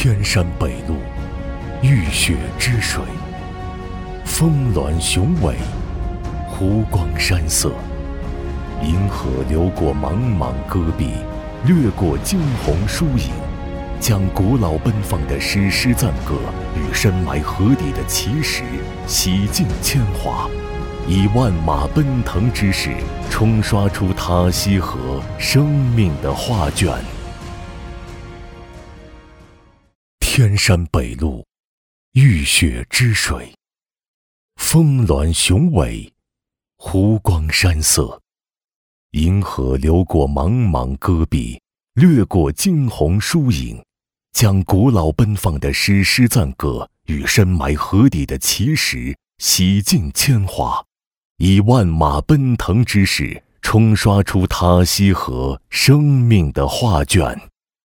天山北路，浴血之水，峰峦雄伟，湖光山色。银河流过茫茫戈壁，掠过惊鸿疏影，将古老奔放的史诗赞歌与深埋河底的奇石洗尽铅华，以万马奔腾之势冲刷出塔西河生命的画卷。天山北路，浴血之水，峰峦雄伟，湖光山色。银河流过茫茫戈壁，掠过惊鸿疏影，将古老奔放的史诗赞歌与深埋河底的奇石洗尽铅华，以万马奔腾之势冲刷出塔西河生命的画卷。